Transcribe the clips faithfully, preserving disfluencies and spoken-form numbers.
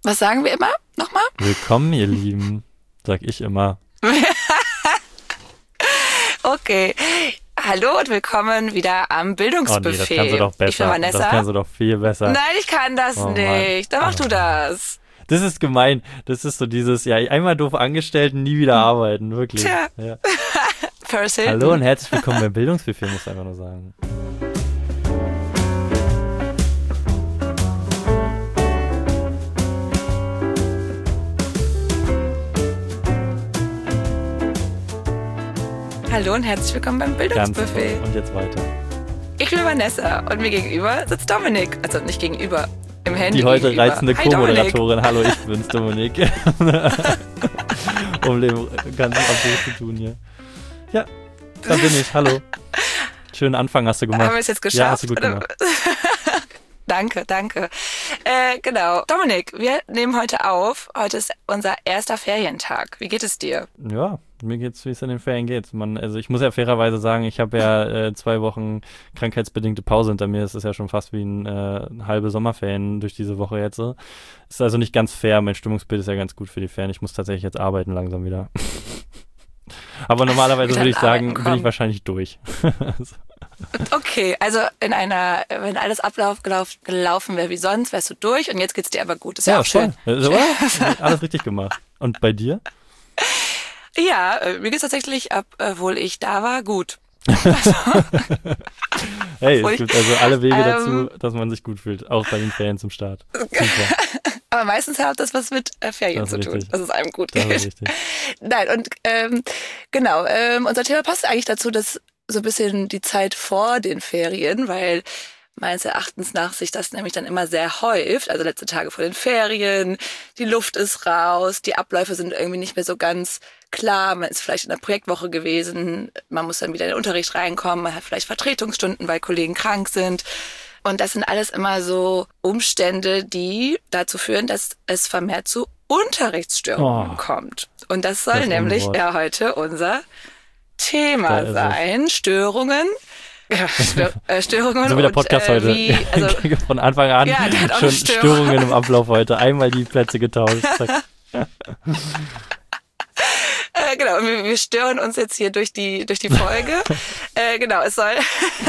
Was sagen wir immer? Nochmal? Willkommen, ihr Lieben, sag ich immer. Okay. Hallo und willkommen wieder am Bildungsbuffet. Oh nee, das kannst du doch besser. Ich bin Vanessa. Das kannst du doch viel besser. Nein, ich kann das oh, nicht. Dann mach oh. du das. Das ist gemein. Das ist so dieses, ja, einmal doof angestellt und nie wieder arbeiten, wirklich. Tja. Ja. Paris Hilton. Hallo und herzlich willkommen beim Bildungsbuffet, muss ich einfach nur sagen. Hallo und herzlich willkommen beim Bildungsbuffet. Ganz toll. Und jetzt weiter. Ich bin Vanessa und mir gegenüber sitzt Dominik. Also nicht gegenüber, im Handy Die heute gegenüber. reizende Hi, Co-Moderatorin. Hallo, ich bin's, Dominik. Um den ganzen Abbruch zu tun hier. Ja, da bin ich. Hallo. Schönen Anfang hast du gemacht. Haben wir es jetzt geschafft? Ja, hast du gut gemacht. Danke, danke. Äh, genau. Dominik, wir nehmen heute auf. Heute ist unser erster Ferientag. Wie geht es dir? Ja, mir geht's, wie es in den Ferien geht. Man, also ich muss ja fairerweise sagen, ich habe ja äh, zwei Wochen krankheitsbedingte Pause hinter mir. Es ist ja schon fast wie ein äh, halbe Sommerferien durch diese Woche jetzt. So. Ist also nicht ganz fair. Mein Stimmungsbild ist ja ganz gut für die Ferien. Ich muss tatsächlich jetzt arbeiten langsam wieder. Aber normalerweise würde ich sagen, bin ich wahrscheinlich durch. Okay, also in einer, wenn alles Ablauf gelauf, gelaufen wäre wie sonst, wärst du durch und jetzt geht's dir aber gut. Ist ja, ja auch schön. Also, alles richtig gemacht. Und bei dir? Ja, mir geht's tatsächlich, obwohl ich da war, gut. Also, hey, es gibt also alle Wege ähm, dazu, dass man sich gut fühlt, auch bei den Ferien zum Start. Super. Aber meistens hat das was mit äh, Ferien zu tun, richtig. dass es einem gut das geht. Ist richtig. Nein, und ähm, genau, ähm, unser Thema passt eigentlich dazu, dass so ein bisschen die Zeit vor den Ferien, weil meines Erachtens nach sich das nämlich dann immer sehr häuft, also letzte Tage vor den Ferien, die Luft ist raus, die Abläufe sind irgendwie nicht mehr so ganz klar, man ist vielleicht in der Projektwoche gewesen, man muss dann wieder in den Unterricht reinkommen, man hat vielleicht Vertretungsstunden, weil Kollegen krank sind. Und das sind alles immer so Umstände, die dazu führen, dass es vermehrt zu Unterrichtsstörungen oh, kommt. Und das soll das nämlich Unwort. ja heute unser Thema Da sein. Störungen. Ja, Stör, äh, Störungen. So wie der und, Podcast äh, heute. Wie, also, Von Anfang an ja, der hat auch schon eine Störung. Störungen im Ablauf heute. Einmal die Plätze getauscht. Zack. äh, genau, und wir, wir stören uns jetzt hier durch die, durch die Folge. äh, genau, es soll...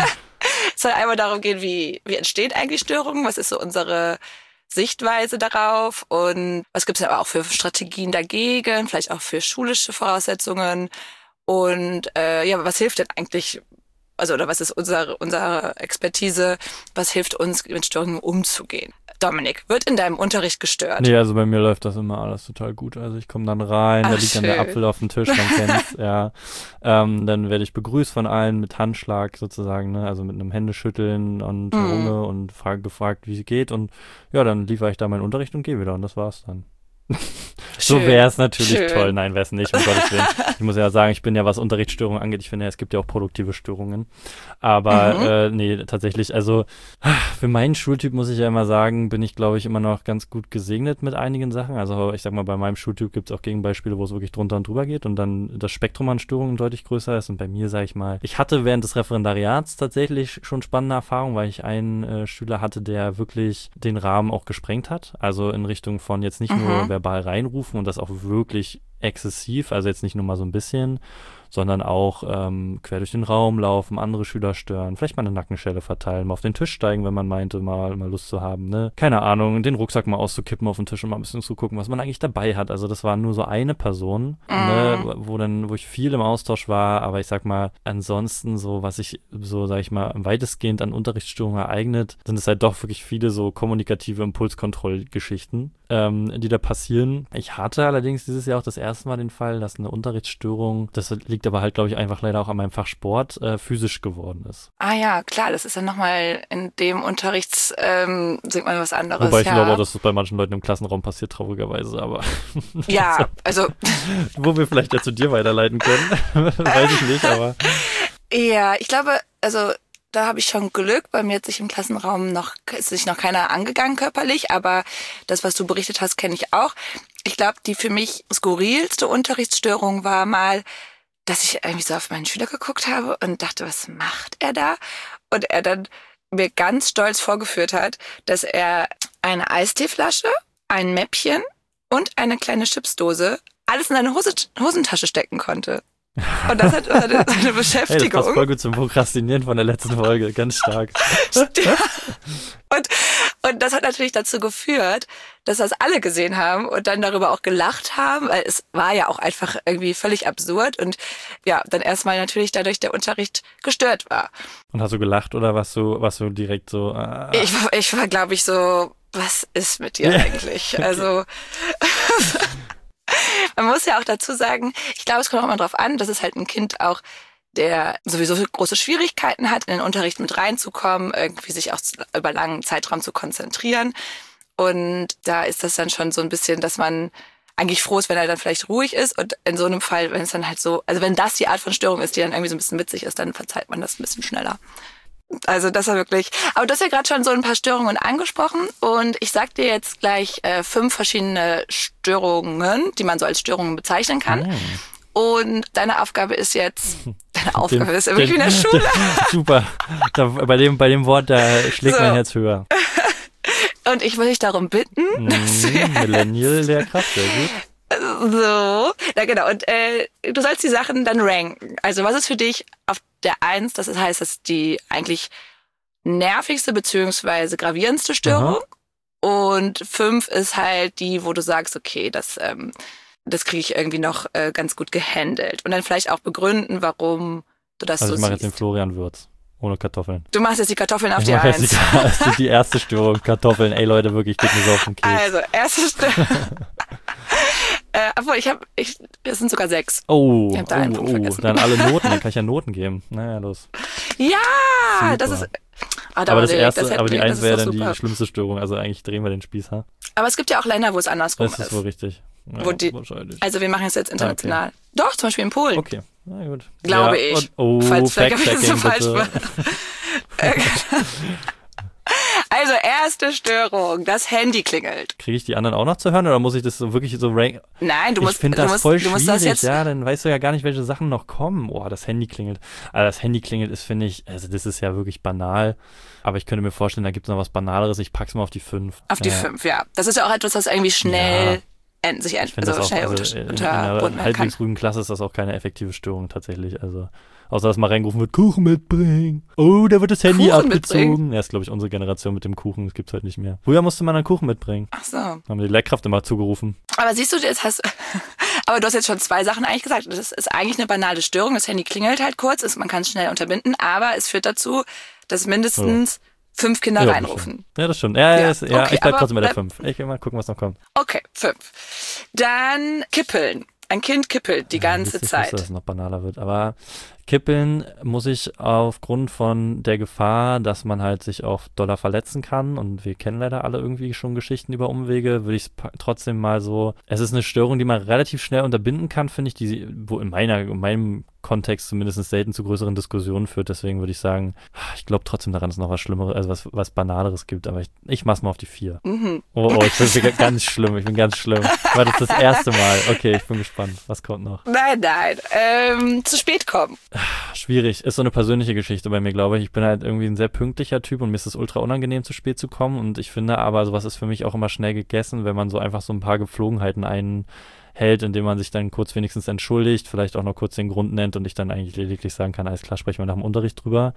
Es soll einmal darum gehen, wie, wie entstehen eigentlich Störungen, was ist so unsere Sichtweise darauf und was gibt es aber auch für Strategien dagegen, vielleicht auch für schulische Voraussetzungen und äh, ja, was hilft denn eigentlich, also oder was ist unsere, unsere Expertise, was hilft uns, mit Störungen umzugehen? Dominik, wird in deinem Unterricht gestört? Nee, also bei mir läuft das immer alles total gut. Also ich komme dann rein, Ach, da liegt schön. dann der Apfel auf dem Tisch, man kennt's, ja. Ähm, dann werde ich begrüßt von allen mit Handschlag sozusagen, ne? Also mit einem Händeschütteln und Mhm. Runge und frag, gefragt, wie es geht. Und ja, dann liefere ich da meinen Unterricht und gehe wieder und das war's dann. So Schön. wäre es natürlich Schön. toll. Nein, wäre es nicht, um Gottes Willen. Ich muss ja sagen, ich bin ja, was Unterrichtsstörungen angeht, ich finde ja, es gibt ja auch produktive Störungen. Aber Mhm. äh, nee, tatsächlich, also für meinen Schultyp muss ich ja immer sagen, bin ich, glaube ich, immer noch ganz gut gesegnet mit einigen Sachen. Also ich sag mal, bei meinem Schultyp gibt es auch Gegenbeispiele, wo es wirklich drunter und drüber geht und dann das Spektrum an Störungen deutlich größer ist. Und bei mir, sage ich mal, ich hatte während des Referendariats tatsächlich schon spannende Erfahrungen, weil ich einen äh, Schüler hatte, der wirklich den Rahmen auch gesprengt hat. Also in Richtung von jetzt nicht Mhm. nur verbal reinrufen und das auch wirklich exzessiv, also jetzt nicht nur mal so ein bisschen, sondern auch ähm, quer durch den Raum laufen, andere Schüler stören, vielleicht mal eine Nackenschelle verteilen, mal auf den Tisch steigen, wenn man meinte, mal, mal Lust zu haben, ne? Keine Ahnung, den Rucksack mal auszukippen auf den Tisch und mal ein bisschen zu gucken, was man eigentlich dabei hat. Also das war nur so eine Person, Mhm. ne, wo dann, wo ich viel im Austausch war, aber ich sag mal, ansonsten so, was ich so, sag ich mal, weitestgehend an Unterrichtsstörungen ereignet, sind es halt doch wirklich viele so kommunikative Impulskontrollgeschichten, ähm, die da passieren. Ich hatte allerdings dieses Jahr auch das erste Mal den Fall, dass eine Unterrichtsstörung, das liegt aber halt, glaube ich, einfach leider auch an meinem Fach Sport, äh, physisch geworden ist. Ah ja, klar, das ist ja nochmal in dem Unterrichts, ähm, singt man was anderes. Wobei ich ja. glaube auch, dass das bei manchen Leuten im Klassenraum passiert, traurigerweise, aber Ja, also wo wir vielleicht ja zu dir weiterleiten können, weiß ich nicht, aber ja, ich glaube, also da habe ich schon Glück. Bei mir hat sich im Klassenraum noch, ist sich noch keiner angegangen körperlich, aber das, was du berichtet hast, kenne ich auch. Ich glaube, die für mich skurrilste Unterrichtsstörung war mal, dass ich irgendwie so auf meinen Schüler geguckt habe und dachte, was macht er da? Und er dann mir ganz stolz vorgeführt hat, dass er eine Eisteeflasche ein Mäppchen und eine kleine Chipsdose alles in seine Hose, Hosentasche stecken konnte. Und das hat seine, seine Beschäftigung. Hey, das passt voll gut zum Prokrastinieren von der letzten Folge, ganz stark. und, und das hat natürlich dazu geführt, dass das alle gesehen haben und dann darüber auch gelacht haben, weil es war ja auch einfach irgendwie völlig absurd und ja, dann erstmal natürlich dadurch der Unterricht gestört war. Und hast du gelacht oder warst du, warst du direkt so? Ah. Ich war, ich war glaube ich so, was ist mit dir eigentlich? Okay. Also man muss ja auch dazu sagen, ich glaube, es kommt auch immer drauf an, dass es halt ein Kind auch, der sowieso große Schwierigkeiten hat, in den Unterricht mit reinzukommen, irgendwie sich auch über langen Zeitraum zu konzentrieren. Und da ist das dann schon so ein bisschen, dass man eigentlich froh ist, wenn er dann vielleicht ruhig ist. Und in so einem Fall, wenn es dann halt so, also wenn das die Art von Störung ist, die dann irgendwie so ein bisschen witzig ist, dann verzeiht man das ein bisschen schneller. Also das war wirklich, aber du hast ja gerade schon so ein paar Störungen angesprochen und ich sag dir jetzt gleich äh, fünf verschiedene Störungen, die man so als Störungen bezeichnen kann. Oh. Und deine Aufgabe ist jetzt, deine Aufgabe den, ist wirklich wie in der Schule. Den, super, da, bei, dem, bei dem Wort, da schlägt so. Mein Herz höher. Und ich will dich darum bitten, mm, dass du Millennial-Lehrkraft, sehr gut. So, ja genau. Und äh, du sollst die Sachen dann ranken. Also was ist für dich auf der Eins, das heißt, das ist die eigentlich nervigste beziehungsweise gravierendste Störung. Aha. Und fünf ist halt die, wo du sagst, okay, das, ähm, das kriege ich irgendwie noch äh, ganz gut gehandelt. Und dann vielleicht auch begründen, warum du das also so siehst. Ich mache jetzt den Florian Würz. Ohne Kartoffeln. Du machst jetzt die Kartoffeln auf ich die Eins. Jetzt die, das ist die erste Störung, Kartoffeln. Ey Leute, wirklich, geht mir so auf den Keks. Also, erste Störung. äh, obwohl, ich habe, ich, es sind sogar sechs. Oh, ich hab da oh, einen Punkt oh, vergessen. Dann alle Noten, dann kann ich ja Noten geben. Naja, los. Ja, super. Das ist... Oh, aber das erste, das aber die wir, Eins wäre dann super. Die schlimmste Störung. Also eigentlich drehen wir den Spieß, ha? Aber es gibt ja auch Länder, wo es andersrum ist. Das ist wohl richtig. Ja, wo die, wahrscheinlich. Also wir machen es jetzt international. Okay. Doch, zum Beispiel in Polen. Okay, na gut. Glaube ja, ich. Und, oh, falls vielleicht so falsch bitte. war. Also erste Störung, das Handy klingelt. Kriege ich die anderen auch noch zu hören oder muss ich das so wirklich so ranken? Nein, du musst, ich finde das musst, voll du schwierig, musst das jetzt. Ja, dann weißt du ja gar nicht, welche Sachen noch kommen. Oh, das Handy klingelt. Also das Handy klingelt ist, finde ich, also das ist ja wirklich banal. Aber ich könnte mir vorstellen, da gibt es noch was Banaleres. Ich pack's mal auf die fünf. Auf die ja. fünf, ja. Das ist ja auch etwas, was irgendwie schnell ja. ent, sich ent, also auch, schnell also unter, in, unterbunden in einer halbwegs kann. ruhigen Klasse ist das auch keine effektive Störung tatsächlich. Also außer dass mal reingerufen wird, Kuchen mitbringen. Oh, da wird das Handy Kuchen abgezogen. Mitbringen? Ja, ist, glaube ich, unsere Generation mit dem Kuchen. Das gibt's heute nicht mehr. Früher musste man einen Kuchen mitbringen. Ach so. Haben die Lehrkraft immer zugerufen. Aber siehst du, jetzt hast aber du hast jetzt schon zwei Sachen eigentlich gesagt. Das ist eigentlich eine banale Störung. Das Handy klingelt halt kurz, ist, man kann es schnell unterbinden, aber es führt dazu, dass mindestens oh. fünf Kinder ja, reinrufen. Ja, das stimmt. Ja, ja. Ist, ja okay, ich bleib trotzdem bei der fünf. Ich will mal gucken, was noch kommt. Okay, fünf. Dann kippeln. Ein Kind kippelt die ganze ja, ich Zeit. Ich wusste, dass es noch banaler wird, aber kippeln muss ich aufgrund von der Gefahr, dass man halt sich auch doller verletzen kann und wir kennen leider alle irgendwie schon Geschichten über Umwege, würde ich es trotzdem mal so, es ist eine Störung, die man relativ schnell unterbinden kann, finde ich, die wo in meiner, in meinem Kontext zumindest selten zu größeren Diskussionen führt, deswegen würde ich sagen, ich glaube trotzdem daran, dass es noch was Schlimmeres, also was, was Banaleres gibt, aber ich, ich mach's mal auf die vier. Mhm. Oh, oh, ich bin ganz schlimm, ich bin ganz schlimm. War das das erste Mal? Okay, ich bin gespannt, was kommt noch? Nein, nein, ähm, zu spät kommen. Schwierig, ist so eine persönliche Geschichte bei mir, glaube ich. Ich bin halt irgendwie ein sehr pünktlicher Typ und mir ist es ultra unangenehm, zu spät zu kommen und ich finde aber, sowas ist für mich auch immer schnell gegessen, wenn man so einfach so ein paar Gepflogenheiten einhält, indem man sich dann kurz wenigstens entschuldigt, vielleicht auch noch kurz den Grund nennt und ich dann eigentlich lediglich sagen kann, alles klar, sprechen wir nach dem Unterricht drüber.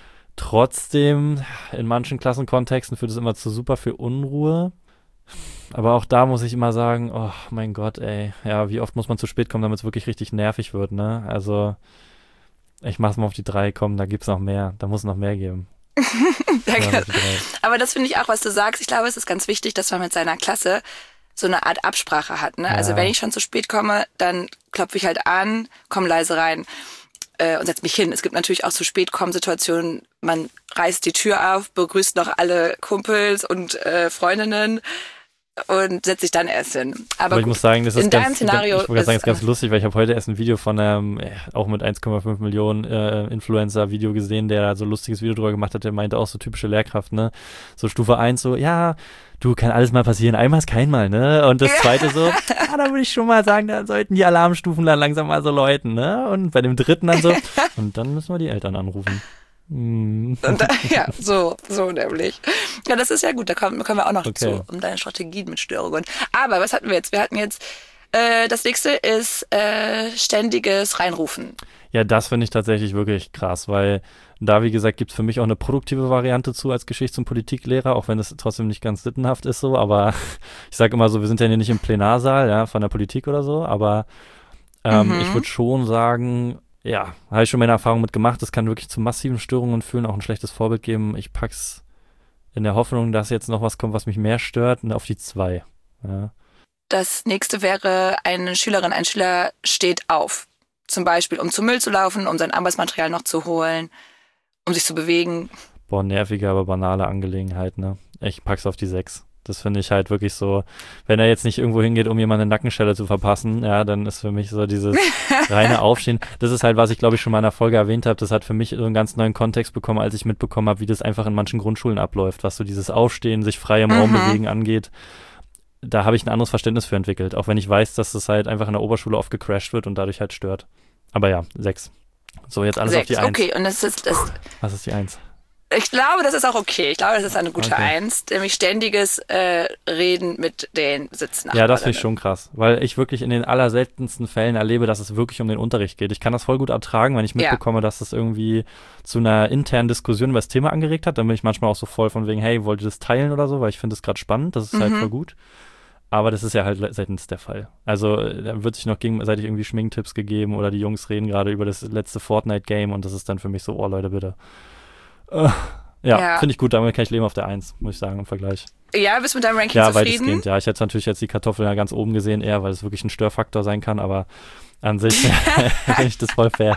Trotzdem, in manchen Klassenkontexten führt es immer zu super viel Unruhe. Aber auch da muss ich immer sagen, oh mein Gott, ey, ja, wie oft muss man zu spät kommen, damit es wirklich richtig nervig wird, ne? Also ich mach's mal auf die drei, komm, da gibt's noch mehr. Da muss es noch mehr geben. Danke. Aber das finde ich auch, was du sagst. Ich glaube, es ist ganz wichtig, dass man mit seiner Klasse so eine Art Absprache hat. Ne? Ja. Also wenn ich schon zu spät komme, dann klopfe ich halt an, komm leise rein äh, und setz mich hin. Es gibt natürlich auch zu spät kommen Situationen, man reißt die Tür auf, begrüßt noch alle Kumpels und äh, Freundinnen und setzt sich dann erst hin. Aber, Aber ich gut, muss sagen, das ist in ganz, deinem Szenario ich wollte sagen, das ist ganz lustig, weil ich habe heute erst ein Video von einem, äh, auch mit eins Komma fünf Millionen äh, Influencer-Video gesehen, der da so ein lustiges Video drüber gemacht hat, der meinte auch so typische Lehrkraft, ne, so Stufe eins, so, ja, du, kann alles mal passieren, einmal ist kein Mal, ne, und das zweite so, ja, da würde ich schon mal sagen, da sollten die Alarmstufen dann langsam mal so läuten, ne, und bei dem dritten dann so, und dann müssen wir die Eltern anrufen. Mm. Und da, ja, so, so nämlich. Ja, das ist ja gut, da kommen, kommen wir auch noch Okay. zu, um deine Strategien mit Störungen. Aber was hatten wir jetzt? Wir hatten jetzt, äh, das nächste ist äh, ständiges Reinrufen. Ja, das finde ich tatsächlich wirklich krass, weil da, wie gesagt, gibt es für mich auch eine produktive Variante zu als Geschichts- und Politiklehrer, auch wenn es trotzdem nicht ganz sittenhaft ist so, aber ich sage immer so, wir sind ja hier nicht im Plenarsaal, ja, von der Politik oder so, aber ähm, Mhm. ich würde schon sagen, ja, habe ich schon meine Erfahrung mit gemacht, das kann wirklich zu massiven Störungen führen, auch ein schlechtes Vorbild geben. Ich pack's in der Hoffnung, dass jetzt noch was kommt, was mich mehr stört, auf die zwei. Ja. Das nächste wäre, eine Schülerin, ein Schüler steht auf. Zum Beispiel, um zum Müll zu laufen, um sein Arbeitsmaterial noch zu holen, um sich zu bewegen. Boah, nervige, aber banale Angelegenheit, ne? Ich pack's auf die sechs. Das finde ich halt wirklich so, wenn er jetzt nicht irgendwo hingeht, um jemanden eine Nackenschelle zu verpassen, ja, dann ist für mich so dieses reine Aufstehen. Das ist halt, was ich glaube ich schon mal in einer Folge erwähnt habe, das hat für mich so einen ganz neuen Kontext bekommen, als ich mitbekommen habe, wie das einfach in manchen Grundschulen abläuft, was so dieses Aufstehen, sich frei im Raum Mhm. bewegen angeht. Da habe ich ein anderes Verständnis für entwickelt, auch wenn ich weiß, dass das halt einfach in der Oberschule oft gecrashed wird und dadurch halt stört. Aber ja, sechs. So, jetzt alles Sechs. auf die eins. Okay, und das ist, das, Was ist die eins? ich glaube, das ist auch okay. Ich glaube, das ist eine gute Okay. Eins, nämlich ständiges äh, Reden mit den Sitznachbarn. Ja, das finde ich schon krass, weil ich wirklich in den allerseltensten Fällen erlebe, dass es wirklich um den Unterricht geht. Ich kann das voll gut ertragen, wenn ich Ja. mitbekomme, dass das irgendwie zu einer internen Diskussion über das Thema angeregt hat. Dann bin ich manchmal auch so voll von wegen, hey, wollt ihr das teilen oder so, weil ich finde das gerade spannend, das ist halt Mhm. voll gut. Aber das ist ja halt le- seltenst der Fall. Also äh, da wird sich noch gegenseitig irgendwie Schminktipps gegeben oder die Jungs reden gerade über das letzte Fortnite-Game und das ist dann für mich so, oh Leute, bitte. Äh, ja, Ja. finde ich gut, damit kann ich leben auf der eins, muss ich sagen, im Vergleich. Ja, bist du mit deinem Ranking Ja, zufrieden? weitestgehend, ja. Ich hätte natürlich jetzt die Kartoffel ja ganz oben gesehen, eher, weil es wirklich ein Störfaktor sein kann, aber an sich finde ich das voll fair.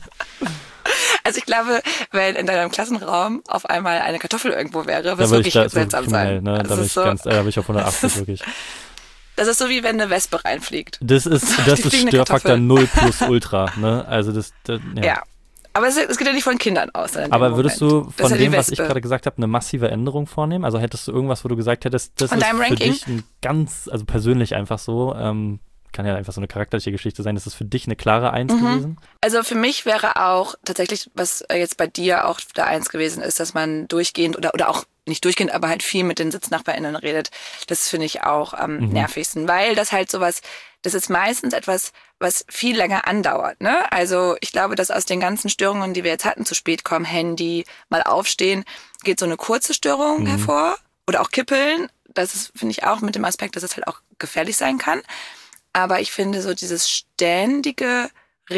Also ich glaube, wenn in deinem Klassenraum auf einmal eine Kartoffel irgendwo wäre, würde Da es würde wirklich ich da so seltsam kriminell, sein. ne? Das Da bin ist ich so, ganz, äh, da bin ich auf hundertachtzig wirklich. das ist so wie wenn eine Wespe reinfliegt. Das ist, Die das ist fliegende Störfaktor Kartoffel. null plus Ultra, ne? Also das, das ja. Ja. Aber es, es geht ja nicht von Kindern aus. dann in dem Aber würdest Moment. du Das von ist ja die dem, was ich Wespe. gerade gesagt habe, eine massive Änderung vornehmen? Also hättest du irgendwas, wo du gesagt hättest, das Von ist deinem für Ranking? dich ein ganz, also persönlich einfach so, ähm, kann ja einfach so eine charakterliche Geschichte sein, das ist für dich eine klare Eins Mhm. gewesen? Also für mich wäre auch tatsächlich, was jetzt bei dir auch der Eins gewesen ist, dass man durchgehend oder, oder auch nicht durchgehend, aber halt viel mit den SitznachbarInnen redet. Das finde ich auch am Mhm. nervigsten, weil das halt sowas, das ist meistens etwas, was viel länger andauert. Ne? Also ich glaube, dass aus den ganzen Störungen, die wir jetzt hatten, zu spät kommen, Handy, mal aufstehen, geht so eine kurze Störung Mhm. hervor oder auch Kippeln. Das ist, finde ich, auch mit dem Aspekt, dass es halt auch gefährlich sein kann. Aber ich finde so dieses ständige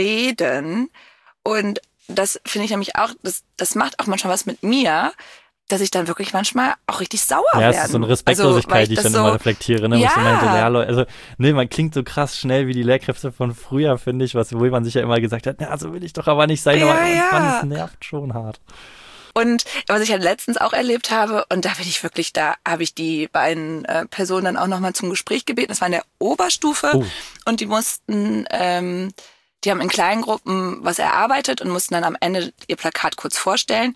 Reden und das finde ich nämlich auch, das, das macht auch manchmal was mit mir, dass ich dann wirklich manchmal auch richtig sauer Ja, werde. es ist so eine Also, Respektlosigkeit, weil die ich das dann so, immer reflektiere, ne? Wo ich so Ja. meinte, ja, Leute, also, ne, man klingt so krass schnell wie die Lehrkräfte von früher, finde ich, was, wo man sich ja immer gesagt hat, na, so will ich doch aber nicht sein, Ja, aber ja. Mann, es nervt schon hart. Und was ich halt letztens auch erlebt habe, und da bin ich wirklich, da habe ich die beiden äh, Personen dann auch nochmal zum Gespräch gebeten. Das war in der Oberstufe Oh. und die mussten, ähm, die haben in kleinen Gruppen was erarbeitet und mussten dann am Ende ihr Plakat kurz vorstellen.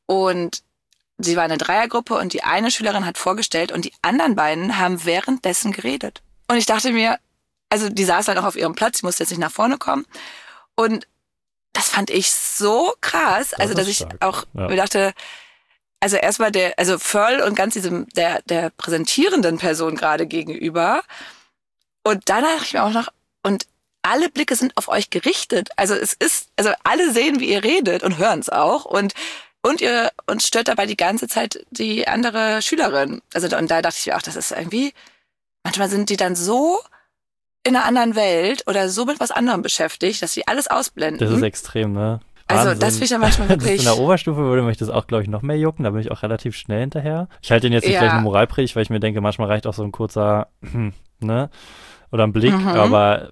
Und sie war eine Dreiergruppe und die eine Schülerin hat vorgestellt und die anderen beiden haben währenddessen geredet. Und ich dachte mir, also die saß halt auch auf ihrem Platz, die musste jetzt nicht nach vorne kommen. Und das fand ich so krass, also ist dass ich stark. auch Ja. mir dachte, also erstmal der, also Völl und ganz diesem, der, der präsentierenden Person gerade gegenüber. Und dann dachte ich mir auch noch, und alle Blicke sind auf euch gerichtet. Also es ist, also alle sehen, wie ihr redet und hören es auch. Und, und ihr, und stört dabei die ganze Zeit die andere Schülerin. Also, und da dachte ich mir auch, das ist irgendwie, manchmal sind die dann so in einer anderen Welt oder so mit was anderem beschäftigt, dass sie alles ausblenden. Das ist extrem, ne? Also Wahnsinn. das finde ich dann manchmal Das ist wirklich. in der Oberstufe würde mich das auch, glaube ich, noch mehr jucken. Da bin ich auch relativ schnell hinterher. Ich halte den jetzt nicht Ja. gleich eine Moralpredigt, weil ich mir denke, manchmal reicht auch so ein kurzer, ne? Oder ein Blick. Mhm. Aber,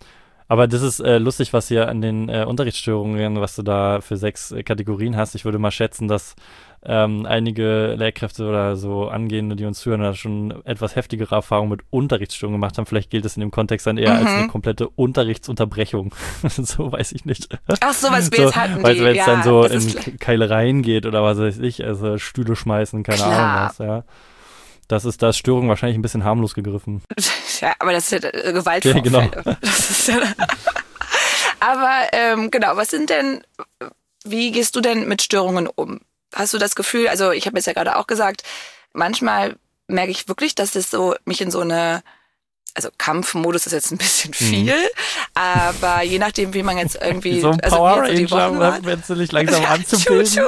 aber das ist äh, lustig, was hier an den äh, Unterrichtsstörungen, was du da für sechs äh, Kategorien hast. Ich würde mal schätzen, dass ähm, einige Lehrkräfte oder so Angehende, die uns hören, da schon etwas heftigere Erfahrungen mit Unterrichtsstörungen gemacht haben. Vielleicht gilt es in dem Kontext dann eher Mhm. als eine komplette Unterrichtsunterbrechung. So weiß ich nicht. Ach so, was wir So, jetzt hatten. weil die, wenn es ja, dann so das in ist, Ke- Keilereien geht oder was weiß ich, also Stühle schmeißen, keine Klar. Ahnung was, ja. Das ist, da ist Störung wahrscheinlich ein bisschen harmlos gegriffen. ja, aber das ist ja äh, Gewaltvorfälle. Ja, genau. Das ist ja, aber ähm, genau, was sind denn Wie gehst du denn mit Störungen um? Hast du das Gefühl, also ich habe jetzt ja gerade auch gesagt, manchmal merke ich wirklich, dass es so mich in so eine, also Kampfmodus ist jetzt ein bisschen viel, mhm. aber je nachdem, wie man jetzt irgendwie, so ein also Power wie jetzt so Ranger, wenn du dich langsam anzubilden,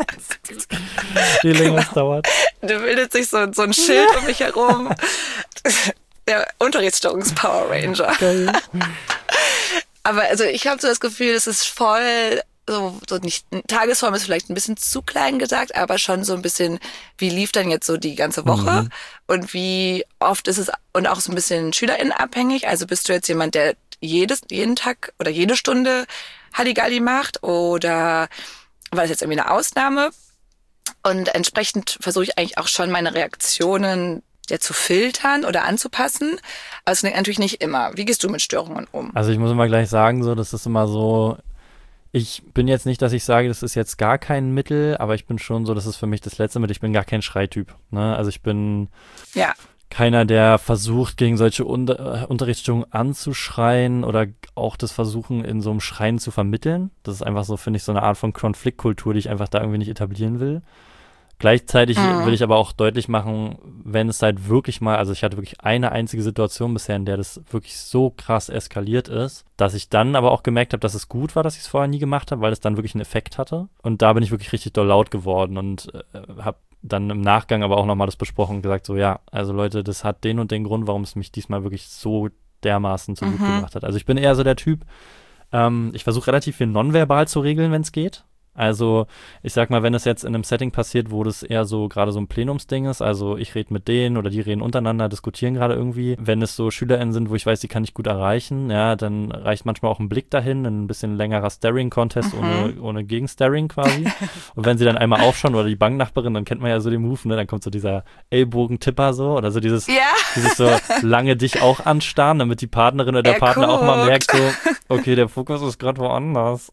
je länger es dauert. Da bildet sich so, so ein Schild um mich herum. Der Unterrichtsstörungs-Power Ranger. Geil. Aber also ich habe so das Gefühl, es ist voll so, so nicht, Tagesform ist vielleicht ein bisschen zu klein gesagt, aber schon so ein bisschen, wie lief denn jetzt so die ganze Woche mhm. und wie oft ist es, und auch so ein bisschen SchülerInnenabhängig, also bist du jetzt jemand, der jedes, jeden Tag oder jede Stunde Halligalli macht oder war das jetzt irgendwie eine Ausnahme? Und entsprechend versuche ich eigentlich auch schon meine Reaktionen ja zu filtern oder anzupassen, aber es klingt natürlich nicht immer. Wie gehst du mit Störungen um? Also ich muss immer gleich sagen, so, das ist immer so, ich bin jetzt nicht, dass ich sage, das ist jetzt gar kein Mittel, aber ich bin schon so, das ist für mich das letzte Mittel, ich bin gar kein Schreityp. Ne? Also ich bin ja. keiner, der versucht, gegen solche Unter- Unterrichtsstörungen anzuschreien oder auch das Versuchen, in so einem Schreien zu vermitteln. Das ist einfach so, finde ich, so eine Art von Konfliktkultur, die ich einfach da irgendwie nicht etablieren will. Gleichzeitig mhm. will ich aber auch deutlich machen, wenn es halt wirklich mal, also ich hatte wirklich eine einzige Situation bisher, in der das wirklich so krass eskaliert ist, dass ich dann aber auch gemerkt habe, dass es gut war, dass ich es vorher nie gemacht habe, weil es dann wirklich einen Effekt hatte. Und da bin ich wirklich richtig doll laut geworden und äh, habe dann im Nachgang aber auch nochmal das besprochen und gesagt, so ja, also Leute, das hat den und den Grund, warum es mich diesmal wirklich so dermaßen zu Blut Mhm. gebracht hat. Also ich bin eher so der Typ, ähm, ich versuche relativ viel nonverbal zu regeln, wenn es geht. Also ich sag mal, wenn es jetzt in einem Setting passiert, wo das eher so gerade so ein Plenumsding ist, also ich rede mit denen oder die reden untereinander, diskutieren gerade irgendwie. Wenn es so SchülerInnen sind, wo ich weiß, die kann ich gut erreichen, ja, dann reicht manchmal auch ein Blick dahin, ein bisschen längerer Staring-Contest mhm. ohne, ohne Gegenstaring quasi. Und wenn sie dann einmal aufschauen oder die Banknachbarin, dann kennt man ja so den Move, ne, dann kommt so dieser Ellbogentipper so oder so dieses, ja. dieses so lange dich auch anstarren, damit die Partnerin oder der Er Partner guckt. auch mal merkt so, okay, der Fokus ist gerade woanders.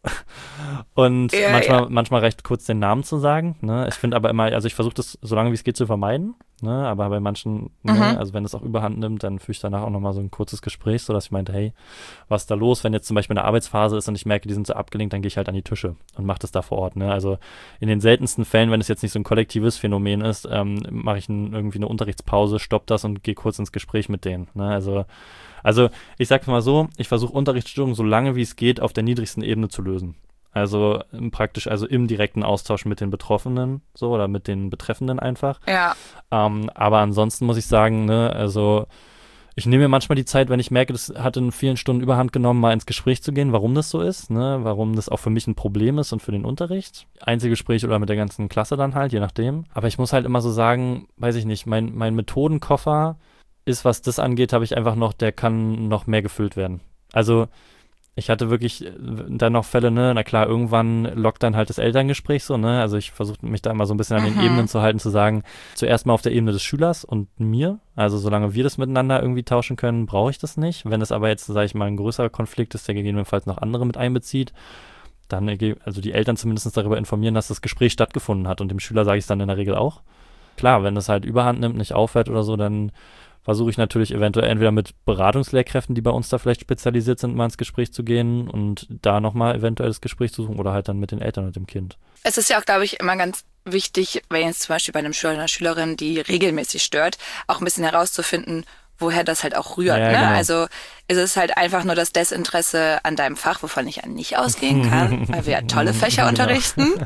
Und Ja, manchmal, ja. manchmal reicht kurz den Namen zu sagen. Ne? Ich finde aber immer, also ich versuche das so lange wie es geht zu vermeiden. Ne? Aber bei manchen, Mhm. ne? Also wenn es auch überhand nimmt, dann führe ich danach auch nochmal so ein kurzes Gespräch, sodass ich meinte, hey, was ist da los? Wenn jetzt zum Beispiel eine Arbeitsphase ist und ich merke, die sind so abgelenkt, dann gehe ich halt an die Tische und mache das da vor Ort. Ne? Also in den seltensten Fällen, wenn es jetzt nicht so ein kollektives Phänomen ist, ähm, mache ich ein, irgendwie eine Unterrichtspause, stopp das und gehe kurz ins Gespräch mit denen. Ne? Also Also ich sage mal so, ich versuche Unterrichtsstörungen so lange wie es geht auf der niedrigsten Ebene zu lösen. Also ähm, praktisch also im direkten Austausch mit den Betroffenen so oder mit den Betreffenden einfach. Ja. Ähm, aber ansonsten muss ich sagen, ne, also ich nehme mir manchmal die Zeit, wenn ich merke, das hat in vielen Stunden Überhand genommen, mal ins Gespräch zu gehen, warum das so ist, ne, warum das auch für mich ein Problem ist und für den Unterricht. Einzelgespräch oder mit der ganzen Klasse dann halt, je nachdem. Aber ich muss halt immer so sagen, weiß ich nicht, mein, mein Methodenkoffer ist, was das angeht, habe ich einfach noch, der kann noch mehr gefüllt werden. Also ich hatte wirklich dann noch Fälle, ne, na klar, irgendwann lockt dann halt das Elterngespräch so, ne, also ich versuche mich da immer so ein bisschen an den Mhm. Ebenen zu halten, zu sagen, zuerst mal auf der Ebene des Schülers und mir, also solange wir das miteinander irgendwie tauschen können, brauche ich das nicht. Wenn es aber jetzt, sage ich mal, ein größerer Konflikt ist, der gegebenenfalls noch andere mit einbezieht, dann, also die Eltern zumindest darüber informieren, dass das Gespräch stattgefunden hat und dem Schüler sage ich es dann in der Regel auch. Klar, wenn das halt Überhand nimmt, nicht aufhört oder so, dann versuche ich natürlich eventuell entweder mit Beratungslehrkräften, die bei uns da vielleicht spezialisiert sind, mal ins Gespräch zu gehen und da nochmal eventuell das Gespräch zu suchen oder halt dann mit den Eltern und dem Kind. Es ist ja auch, glaube ich, immer ganz wichtig, wenn jetzt zum Beispiel bei einem Schüler oder einer Schülerin, die regelmäßig stört, auch ein bisschen herauszufinden, woher das halt auch rührt. Ja, Ne? genau. Also ist es halt einfach nur das Desinteresse an deinem Fach, wovon ich ja nicht ausgehen kann, weil wir ja tolle Fächer unterrichten.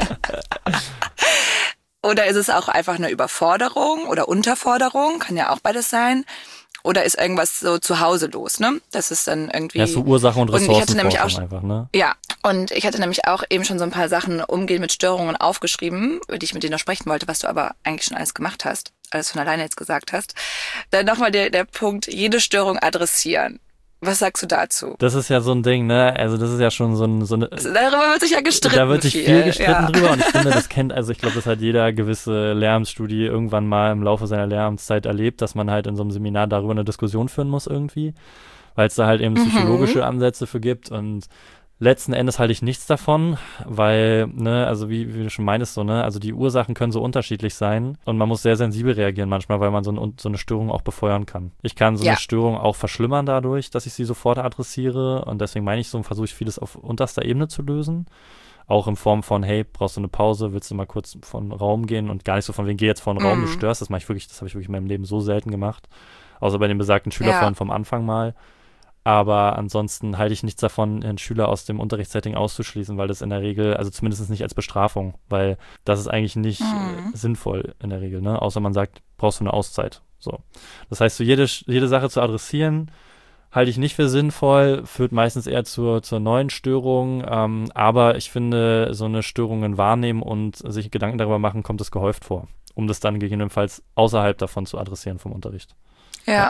Oder ist es auch einfach eine Überforderung oder Unterforderung? Kann ja auch beides sein. Oder ist irgendwas so zu Hause los, ne? Das ist dann irgendwie... Ja, so Ursache und Und ich hatte nämlich auch Ressourcenforschung einfach, ne? Ja, und ich hatte nämlich auch eben schon so ein paar Sachen umgehen mit Störungen aufgeschrieben, über die ich mit dir noch sprechen wollte, was du aber eigentlich schon alles gemacht hast, alles von alleine jetzt gesagt hast. Dann nochmal der, der Punkt, jede Störung adressieren. Was sagst du dazu? Das ist ja so ein Ding, ne? Also das ist ja schon so, ein, so eine... Darüber wird sich ja gestritten. Da wird sich viel, viel gestritten ja. drüber und ich finde, das kennt, also ich glaube, das hat jeder gewisse Lehramtsstudie irgendwann mal im Laufe seiner Lehramtszeit erlebt, dass man halt in so einem Seminar darüber eine Diskussion führen muss irgendwie, weil es da halt eben psychologische Mhm. Ansätze für gibt und letzten Endes halte ich nichts davon, weil, ne, also wie, wie du schon meintest, so, ne, also die Ursachen können so unterschiedlich sein und man muss sehr sensibel reagieren manchmal, weil man so, ein, so eine Störung auch befeuern kann. Ich kann so Ja. eine Störung auch verschlimmern dadurch, dass ich sie sofort adressiere und deswegen meine ich so, versuche ich vieles auf unterster Ebene zu lösen. Auch in Form von, hey, brauchst du eine Pause, willst du mal kurz von Raum gehen und gar nicht so von wegen, geh jetzt vor den Raum, Mhm. du störst. Das mache ich wirklich, das habe ich wirklich in meinem Leben so selten gemacht. Außer bei den besagten Schülerfreunden Ja. vom Anfang mal. Aber ansonsten halte ich nichts davon, einen Schüler aus dem Unterrichtssetting auszuschließen, weil das in der Regel, also zumindest nicht als Bestrafung, weil das ist eigentlich nicht Mhm. äh, sinnvoll in der Regel, ne? Außer man sagt, brauchst du eine Auszeit. So. Das heißt, so jede, jede Sache zu adressieren, halte ich nicht für sinnvoll, führt meistens eher zur, zur neuen Störung. Ähm, aber ich finde, so eine Störungen wahrnehmen und sich Gedanken darüber machen, kommt es gehäuft vor, um das dann gegebenenfalls außerhalb davon zu adressieren vom Unterricht. Ja. Ja.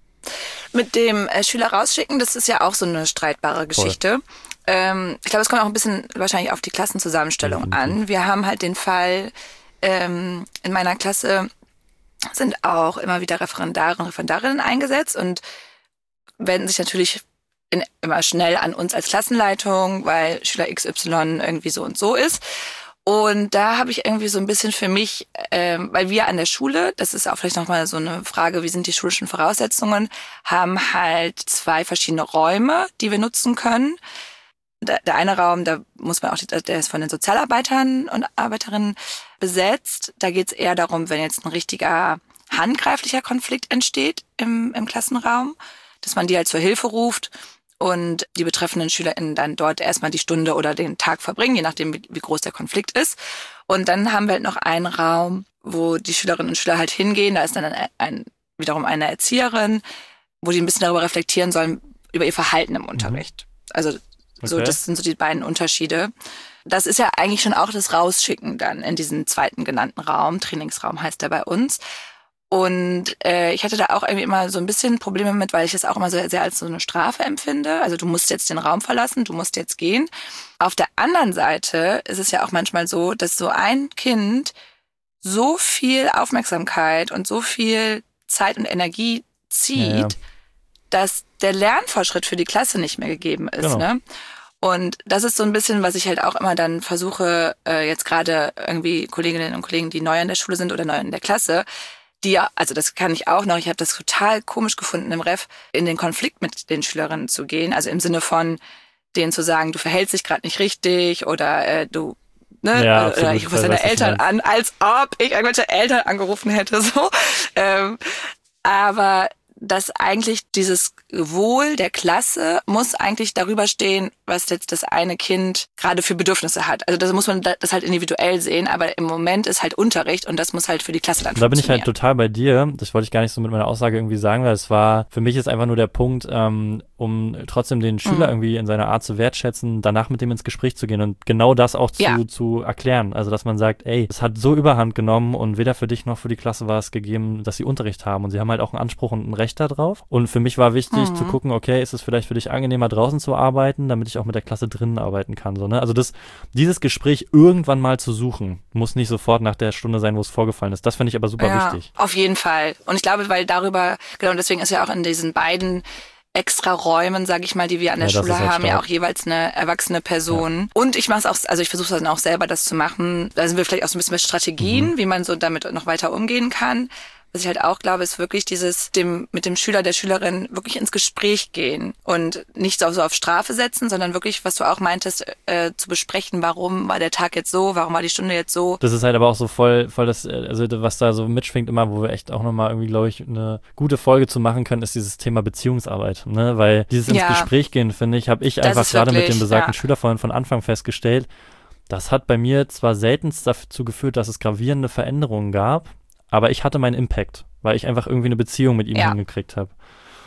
Mit dem äh, Schüler rausschicken, das ist ja auch so eine streitbare Geschichte. Ähm, ich glaube, es kommt auch ein bisschen wahrscheinlich auf die Klassenzusammenstellung Definitiv. an. Wir haben halt den Fall, ähm, in meiner Klasse sind auch immer wieder Referendare und Referendarinnen eingesetzt und wenden sich natürlich in, immer schnell an uns als Klassenleitung, weil Schüler X Y irgendwie so und so ist. Und da habe ich irgendwie so ein bisschen für mich, ähm, weil wir an der Schule, das ist auch vielleicht nochmal so eine Frage, wie sind die schulischen Voraussetzungen, haben halt zwei verschiedene Räume, die wir nutzen können. Der, der eine Raum, da muss man auch, der ist von den Sozialarbeitern und Arbeiterinnen besetzt. Da geht es eher darum, wenn jetzt ein richtiger handgreiflicher Konflikt entsteht im, im Klassenraum, dass man die halt zur Hilfe ruft und die betreffenden SchülerInnen dann dort erstmal die Stunde oder den Tag verbringen, je nachdem, wie, wie groß der Konflikt ist. Und dann haben wir halt noch einen Raum, wo die Schülerinnen und Schüler halt hingehen. Da ist dann ein, ein, wiederum eine Erzieherin, wo die ein bisschen darüber reflektieren sollen, über ihr Verhalten im Unterricht. Mhm. Also so, Okay. das sind so die beiden Unterschiede. Das ist ja eigentlich schon auch das Rausschicken dann in diesen zweiten genannten Raum. Trainingsraum heißt der bei uns. Und äh, ich hatte da auch irgendwie immer so ein bisschen Probleme mit, weil ich das auch immer so sehr als so eine Strafe empfinde. Also du musst jetzt den Raum verlassen, du musst jetzt gehen. Auf der anderen Seite ist es ja auch manchmal so, dass so ein Kind so viel Aufmerksamkeit und so viel Zeit und Energie zieht, Ja, ja. dass der Lernfortschritt für die Klasse nicht mehr gegeben ist. Genau. Ne? Und das ist so ein bisschen, was ich halt auch immer dann versuche, äh, jetzt gerade irgendwie Kolleginnen und Kollegen, die neu an der Schule sind oder neu in der Klasse, die ja, also das kann ich auch noch, ich habe das total komisch gefunden im Ref, in den Konflikt mit den Schülerinnen zu gehen, also im Sinne von denen zu sagen, du verhältst dich gerade nicht richtig oder äh, du, ne, Ja, oder absolut. ich rufe Ich deine weiß, was du Eltern meinst. an, als ob ich irgendwelche Eltern angerufen hätte, so. Ähm, aber dass eigentlich dieses Wohl der Klasse muss eigentlich darüber stehen, was jetzt das eine Kind gerade für Bedürfnisse hat. Also das muss man das halt individuell sehen, aber im Moment ist halt Unterricht und das muss halt für die Klasse dann Da bin ich halt funktionieren. total bei dir. Das wollte ich gar nicht so mit meiner Aussage irgendwie sagen, weil es war, für mich ist einfach nur der Punkt, ähm, um trotzdem den Schüler Mhm. irgendwie in seiner Art zu wertschätzen, danach mit dem ins Gespräch zu gehen und genau das auch zu, Ja. zu erklären. Also, dass man sagt, ey, es hat so Überhand genommen und weder für dich noch für die Klasse war es gegeben, dass sie Unterricht haben und sie haben halt auch einen Anspruch und ein Recht darauf. Und für mich war wichtig Mhm. zu gucken, okay, ist es vielleicht für dich angenehmer draußen zu arbeiten, damit ich auch mit der Klasse drinnen arbeiten kann. So, ne? Also das, dieses Gespräch irgendwann mal zu suchen, muss nicht sofort nach der Stunde sein, wo es vorgefallen ist. Das finde ich aber super Ja, wichtig. auf jeden Fall. Und ich glaube, weil darüber, genau, deswegen ist ja auch in diesen beiden extra Räumen, sage ich mal, die wir an der Ja, das Schule ist halt haben, ja stark. auch jeweils eine erwachsene Person. Und ich mache es auch, also ich versuche dann auch selber das zu machen. Da sind wir vielleicht auch so ein bisschen mit Strategien, Mhm. wie man so damit noch weiter umgehen kann. Was ich halt auch glaube, ist wirklich dieses, dem, mit dem Schüler, der Schülerin wirklich ins Gespräch gehen und nicht so, so auf Strafe setzen, sondern wirklich, was du auch meintest, äh, zu besprechen, warum war der Tag jetzt so, warum war die Stunde jetzt so. Das ist halt aber auch so voll, voll das, äh, also was da so mitschwingt immer, wo wir echt auch nochmal irgendwie, glaube ich, eine gute Folge zu machen können, ist dieses Thema Beziehungsarbeit, ne, weil dieses ins Ja. Gespräch gehen, finde ich, habe ich Das einfach ist gerade mit wirklich, dem besagten ja. Schülerfreund von Anfang festgestellt, das hat bei mir zwar seltenst dazu geführt, dass es gravierende Veränderungen gab, aber ich hatte meinen Impact, weil ich einfach irgendwie eine Beziehung mit ihm Ja. hingekriegt habe.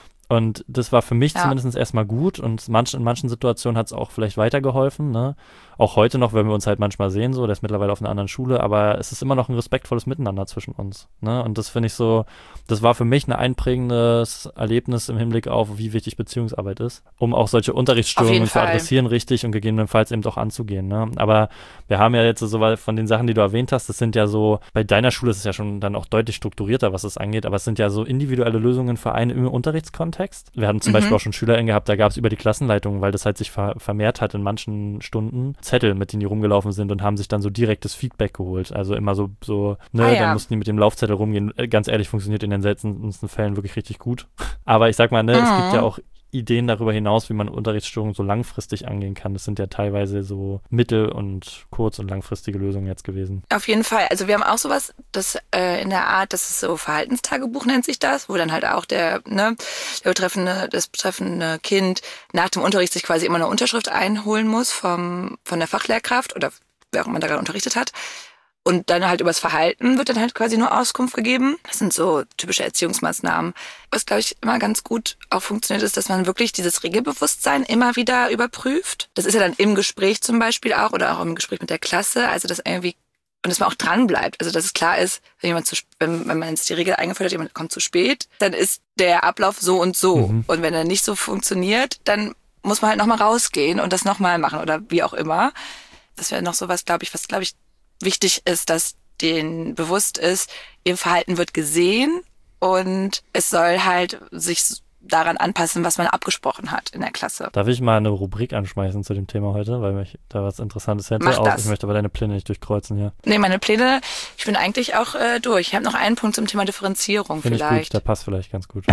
Und das war für mich Ja. zumindest erstmal gut und manch, in manchen Situationen hat es auch vielleicht weitergeholfen, ne? Auch heute noch, wenn wir uns halt manchmal sehen, so, der ist mittlerweile auf einer anderen Schule, aber es ist immer noch ein respektvolles Miteinander zwischen uns, ne? Und das finde ich so, das war für mich ein einprägendes Erlebnis im Hinblick auf, wie wichtig Beziehungsarbeit ist, um auch solche Unterrichtsstörungen zu Fall. adressieren, richtig und gegebenenfalls eben auch anzugehen, ne? Aber wir haben ja jetzt so, weil von den Sachen, die du erwähnt hast, das sind ja so, bei deiner Schule ist es ja schon dann auch deutlich strukturierter, was es angeht, aber es sind ja so individuelle Lösungen für einen im Unterrichtskontext. Wir hatten zum Mhm. Beispiel auch schon SchülerInnen gehabt, da gab es über die Klassenleitung, weil das halt sich ver- vermehrt hat in manchen Stunden, Zettel, mit denen die rumgelaufen sind und haben sich dann so direktes Feedback geholt. Also immer so, so ne, Ah, ja. dann mussten die mit dem Laufzettel rumgehen. Äh, Ganz ehrlich, funktioniert in den seltensten Fällen wirklich richtig gut. Aber ich sag mal, ne, es gibt Mhm. ja auch Ideen darüber hinaus, wie man Unterrichtsstörungen so langfristig angehen kann. Das sind ja teilweise so mittel- und kurz- und langfristige Lösungen jetzt gewesen. Auf jeden Fall. Also wir haben auch sowas, das äh, in der Art, das ist so Verhaltenstagebuch nennt sich das, wo dann halt auch der, ne, der betreffende, das betreffende Kind nach dem Unterricht sich quasi immer eine Unterschrift einholen muss vom von der Fachlehrkraft oder wer auch immer da gerade unterrichtet hat. Und dann halt übers Verhalten wird dann halt quasi nur Auskunft gegeben. Das sind so typische Erziehungsmaßnahmen. Was, glaube ich, immer ganz gut auch funktioniert, ist, dass man wirklich dieses Regelbewusstsein immer wieder überprüft. Das ist ja dann im Gespräch zum Beispiel auch oder auch im Gespräch mit der Klasse. Also das irgendwie, und dass man auch dran bleibt. Also dass es klar ist, wenn jemand zu, wenn, wenn man jetzt die Regel eingeführt hat, jemand kommt zu spät, dann ist der Ablauf so und so. Mhm. Und wenn er nicht so funktioniert, dann muss man halt nochmal rausgehen und das nochmal machen oder wie auch immer. Das wäre noch sowas, glaube ich, was, glaube ich, wichtig ist, dass denen bewusst ist, ihr Verhalten wird gesehen und es soll halt sich daran anpassen, was man abgesprochen hat in der Klasse. Darf ich mal eine Rubrik anschmeißen zu dem Thema heute, weil ich da was Interessantes hätte? Mach das. Ich möchte aber deine Pläne nicht durchkreuzen hier. Nee, meine Pläne, ich bin eigentlich auch äh, durch. Ich habe noch einen Punkt zum Thema Differenzierung Find vielleicht. Ich gut, der passt vielleicht ganz gut.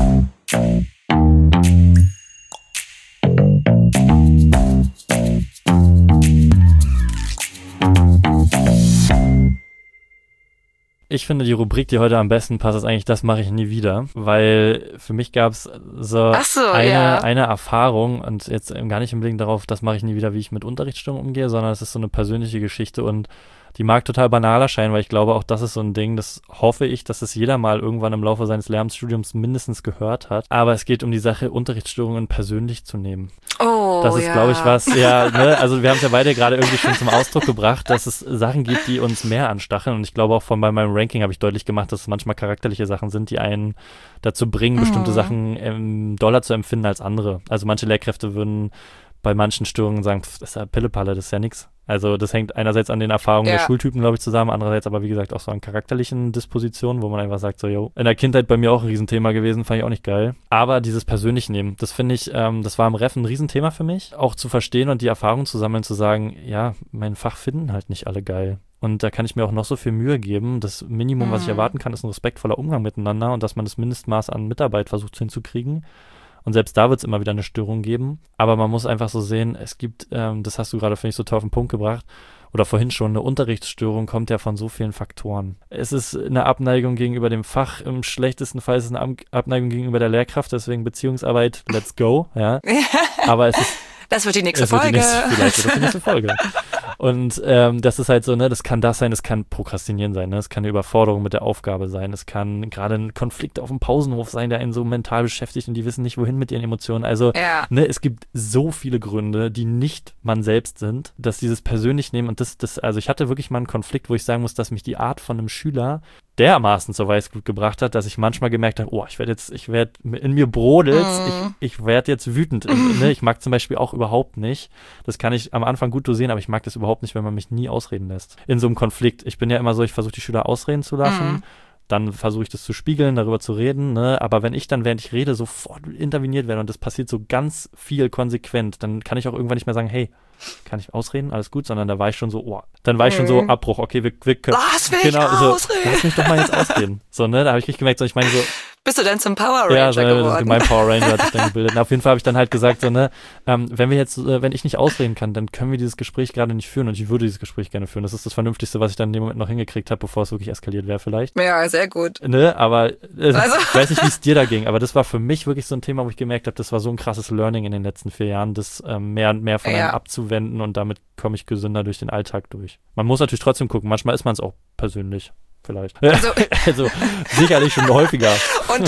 Ich finde, die Rubrik, die heute am besten passt, ist eigentlich, das mache ich nie wieder, weil für mich gab es so, so eine, ja. eine Erfahrung und jetzt gar nicht im Blick darauf, das mache ich nie wieder, wie ich mit Unterrichtsstörungen umgehe, sondern es ist so eine persönliche Geschichte und die mag total banal erscheinen, weil ich glaube, auch das ist so ein Ding, das hoffe ich, dass es jeder mal irgendwann im Laufe seines Lehramtsstudiums mindestens gehört hat. Aber es geht um die Sache, Unterrichtsstörungen persönlich zu nehmen. Oh, Das ist, ja. glaube ich, was, ja, ne, also wir haben es ja beide gerade irgendwie schon zum Ausdruck gebracht, dass es Sachen gibt, die uns mehr anstacheln. Und ich glaube auch von bei meinem Ranking habe ich deutlich gemacht, dass es manchmal charakterliche Sachen sind, die einen dazu bringen, bestimmte mhm. Sachen ähm, doller zu empfinden als andere. Also manche Lehrkräfte würden bei manchen Störungen sagen, pff, das ist ja Pillepalle, das ist ja nix. Also das hängt einerseits an den Erfahrungen ja. der Schultypen, glaube ich, zusammen, andererseits aber, wie gesagt, auch so an charakterlichen Dispositionen, wo man einfach sagt, so, yo, in der Kindheit bei mir auch ein Riesenthema gewesen, fand ich auch nicht geil. Aber dieses persönlich nehmen, das finde ich, ähm, das war im Ref ein Riesenthema für mich, auch zu verstehen und die Erfahrung zu sammeln, zu sagen, ja, mein Fach finden halt nicht alle geil. Und da kann ich mir auch noch so viel Mühe geben. Das Minimum, mhm. was ich erwarten kann, ist ein respektvoller Umgang miteinander und dass man das Mindestmaß an Mitarbeit versucht hinzukriegen. Und selbst da wird es immer wieder eine Störung geben. Aber man muss einfach so sehen, es gibt, ähm, das hast du gerade, finde ich, so toll auf den Punkt gebracht, oder vorhin schon, eine Unterrichtsstörung kommt ja von so vielen Faktoren. Es ist eine Abneigung gegenüber dem Fach, im schlechtesten Fall ist es eine Abneigung gegenüber der Lehrkraft, deswegen Beziehungsarbeit, let's go, ja. Aber es ist Das wird die nächste es wird Folge. Die nächste, vielleicht wird das die nächste Folge. Und ähm, das ist halt so, ne, das kann das sein, das kann Prokrastinieren sein, ne, es kann eine Überforderung mit der Aufgabe sein, es kann gerade ein Konflikt auf dem Pausenhof sein, der einen so mental beschäftigt und die wissen nicht, wohin mit ihren Emotionen. Also, ja. ne, es gibt so viele Gründe, die nicht man selbst sind, dass dieses persönlich nehmen und das, das, also ich hatte wirklich mal einen Konflikt, wo ich sagen muss, dass mich die Art von einem Schüler dermaßen zur Weißglut gebracht hat, dass ich manchmal gemerkt habe, oh, ich werde jetzt, ich werde, in mir brodelt's, mm. ich, ich werde jetzt wütend. Und, ne, ich mag zum Beispiel auch überhaupt nicht, das kann ich am Anfang gut dosieren, aber ich mag das überhaupt nicht, wenn man mich nie ausreden lässt. In so einem Konflikt. Ich bin ja immer so, ich versuche die Schüler ausreden zu lassen, mm. dann versuche ich das zu spiegeln, darüber zu reden, ne, aber wenn ich dann, während ich rede, sofort interveniert werde und das passiert so ganz viel konsequent, dann kann ich auch irgendwann nicht mehr sagen, hey, kann ich ausreden, alles gut, sondern da war ich schon so, oh, dann war ich schon so, Abbruch, okay, wir, wir können, lass mich genau, ausreden. So, lass mich doch mal jetzt ausreden. So, ne, da habe ich richtig gemerkt, so, ich meine so, bist du denn zum Power Ranger ja, so, geworden? Mein Power Ranger hat sich dann gebildet. Und auf jeden Fall habe ich dann halt gesagt, so, ne, ähm, wenn wir jetzt, äh, wenn ich nicht ausreden kann, dann können wir dieses Gespräch gerade nicht führen und ich würde dieses Gespräch gerne führen. Das ist das Vernünftigste, was ich dann in dem Moment noch hingekriegt habe, bevor es wirklich eskaliert wäre vielleicht. Ja, sehr gut. Ne, aber äh, Also. ich weiß nicht, wie es dir da ging, aber das war für mich wirklich so ein Thema, wo ich gemerkt habe, das war so ein krasses Learning in den letzten vier Jahren, das ähm, mehr und mehr von ja. einem abzuwenden und damit komme ich gesünder durch den Alltag durch. Man muss natürlich trotzdem gucken, manchmal ist man es auch persönlich, vielleicht. Also, also sicherlich schon häufiger. Und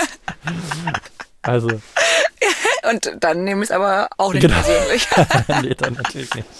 also. Und dann nehme ich es aber auch nicht genau. persönlich. Nee, dann natürlich nicht.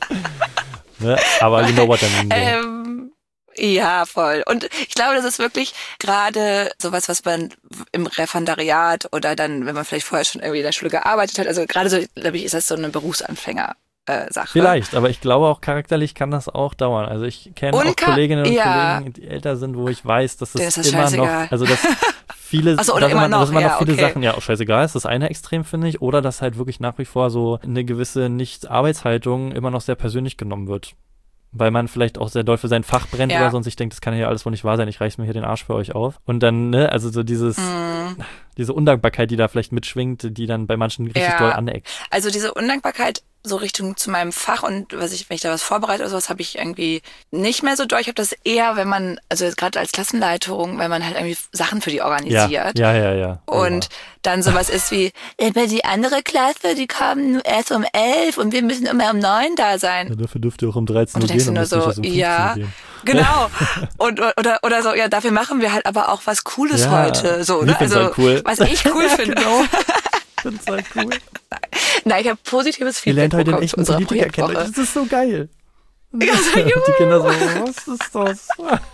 Ne? Aber you know what I mean. Ähm, ja, voll. Und ich glaube, das ist wirklich gerade sowas, was man im Referendariat oder dann, wenn man vielleicht vorher schon irgendwie in der Schule gearbeitet hat, also gerade so, glaube ich, ist das so eine Berufsanfänger. Äh, Sache. Vielleicht, aber ich glaube auch charakterlich kann das auch dauern. Also ich kenne auch ka- Kolleginnen und ja. Kollegen, die älter sind, wo ich weiß, dass es ist das immer scheißegal. noch, also dass viele, Ach so, oder dass immer man, dass noch, man ja, noch viele okay. Sachen, ja, auch scheißegal ist, das eine Extrem, finde ich, oder dass halt wirklich nach wie vor so eine gewisse Nicht-Arbeitshaltung immer noch sehr persönlich genommen wird. weil man vielleicht auch sehr doll für sein Fach brennt Ja. oder so und sich denkt, das kann ja alles wohl nicht wahr sein, ich reiß mir hier den Arsch für euch auf. Und dann, ne, also so dieses, Mm. diese Undankbarkeit, die da vielleicht mitschwingt, die dann bei manchen richtig Ja. doll aneckt. Also diese Undankbarkeit so Richtung zu meinem Fach und was ich, wenn ich da was vorbereite oder sowas, habe ich irgendwie nicht mehr so doll. Ich habe das eher, wenn man, also gerade als Klassenleitung, wenn man halt irgendwie Sachen für die Ja, organisiert. ja, ja, ja. Und dann sowas ist wie, aber die andere Klasse, die kamen nur erst um elf und wir müssen immer um neun da sein. Ja, dafür dürft ihr auch um dreizehn Und Uhr du denkst gehen dir und nur müsst so, nicht erst um ja, fünfzehn gehen. genau. Und oder oder so, ja, dafür machen wir halt aber auch was Cooles Ja, heute. So, ich ne? find's Also halt cool. was ich cool Ja, finde. genau. Ich find's halt cool. Nein, ich habe positives Ihr Feedback lernt heute den bekommen zu echten unserer Politiker kennen. Projektwoche. Das ist so geil. Ja, so, Die juhu. Kinder so, was ist das?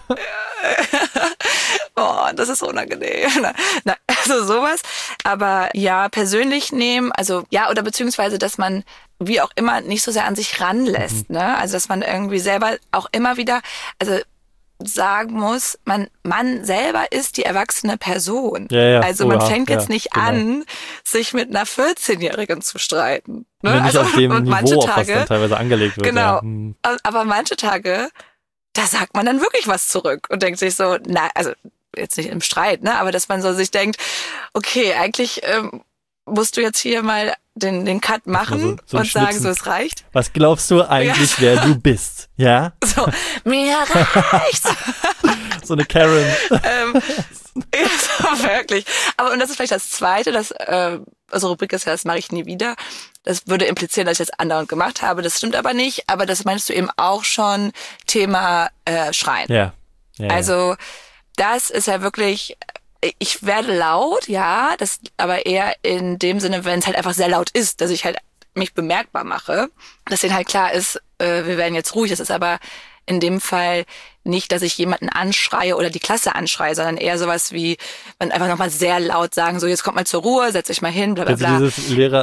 Oh, das ist unangenehm. Na, na, also sowas. Aber ja, persönlich nehmen, also ja, oder beziehungsweise, dass man wie auch immer nicht so sehr an sich ranlässt, Mhm. ne? Also, dass man irgendwie selber auch immer wieder, also sagen muss, man, man selber ist die erwachsene Person. Ja, ja. Also man Oha, fängt jetzt ja, nicht genau. an, sich mit einer vierzehnjährigen zu streiten. Ne? Ja, nicht Also, auf dem und manche Niveau, auf was Tage, dann teilweise angelegt wird. genau. Ja. Hm. aber manche Tage, da sagt man dann wirklich was zurück und denkt sich so, na, also jetzt nicht im Streit, ne, aber dass man so sich denkt, okay, eigentlich ähm, musst du jetzt hier mal den, den Cut machen so- so ein und sagen, Schnipsen. so, es reicht. Was glaubst du eigentlich, wer du bist? Ja? So, mir reicht's. So eine Karen. ähm, ja, so wirklich. Aber und das ist vielleicht das Zweite, das, äh, also Rubrik ist ja, das mache ich nie wieder. Das würde implizieren, dass ich das andauernd gemacht habe. Das stimmt aber nicht. Aber das meinst du eben auch schon, Thema äh, Schreien. Ja. ja ja. Also das ist ja wirklich, ich werde laut, ja, das aber eher in dem Sinne, wenn es halt einfach sehr laut ist, dass ich halt mich bemerkbar mache, dass denen halt klar ist, äh, wir werden jetzt ruhig. Das ist aber in dem Fall nicht, dass ich jemanden anschreie oder die Klasse anschreie, sondern eher sowas wie, man einfach nochmal sehr laut sagen, so jetzt kommt mal zur Ruhe, setz euch mal hin, bla bla Also bla. dieses Lehrer,